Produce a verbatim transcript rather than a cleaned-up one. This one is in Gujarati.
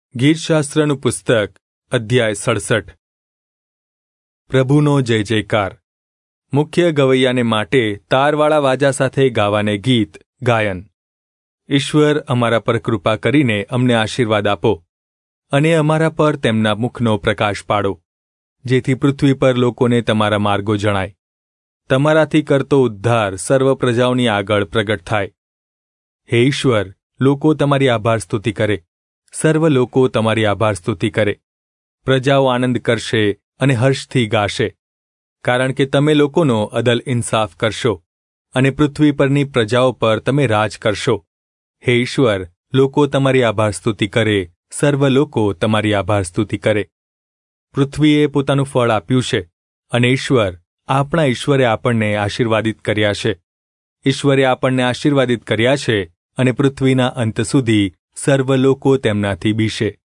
ગીતશાસ્ત્રનું પુસ્તક અધ્યાય સડસઠ. પ્રભુનો જય જયકાર. મુખ્ય ગવૈયાને માટે તારવાળા વાજા સાથે ગાવાને ગીત ગાયન. ઈશ્વર, અમારા પર કૃપા કરીને અમને આશીર્વાદ આપો અને અમારા પર તેમના મુખનો પ્રકાશ પાડો, જેથી પૃથ્વી પર લોકોને તમારા માર્ગો જણાય. તમારાથી કરતો ઉદ્ધાર સર્વ પ્રજાઓની આગળ પ્રગટ થાય. હે ઈશ્વર, લોકો તમારી આભાર સ્તુતિ કરે, સર્વ લોકો તમારી આભાર સ્તુતિ કરે. પ્રજાઓ આનંદ કરશે અને હર્ષથી ગાશે, કારણ કે તમે લોકોનો અદલ ઇન્સાફ કરશો અને પૃથ્વી પરની પ્રજાઓ પર તમે રાજ કરશો. હે ઈશ્વર, લોકો તમારી આભાર સ્તુતિ કરે, સર્વ લોકો તમારી આભાર સ્તુતિ કરે. પૃથ્વીએ પોતાનું ફળ આપ્યું છે અને ઈશ્વર, આપણા ઈશ્વરે આપણને આશીર્વાદિત કર્યા છે. ઈશ્વરે આપણને આશીર્વાદિત કર્યા છે અને પૃથ્વીના અંત સુધી સર્વ લોકો તેમનાથી બીશે.